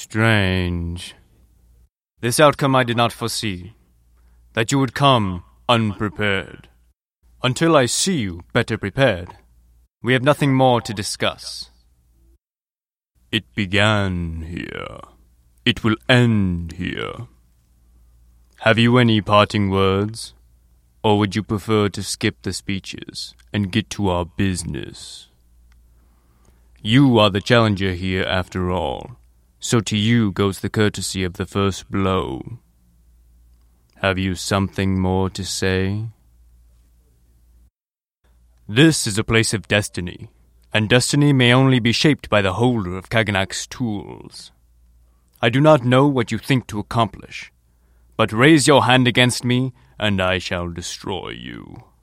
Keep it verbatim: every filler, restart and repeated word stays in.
Strange. This outcome I did not foresee, that you would come unprepared. Until I see you better prepared, we have nothing more to discuss. It began here. It will end here. Have you any parting words? Or would you prefer to skip the speeches and get to our business? You are the challenger here after all, so to you goes the courtesy of the first blow. Have you something more to say? This is a place of destiny, and destiny may only be shaped by the holder of Kaganak's tools. I do not know what you think to accomplish, but raise your hand against me, and I shall destroy you.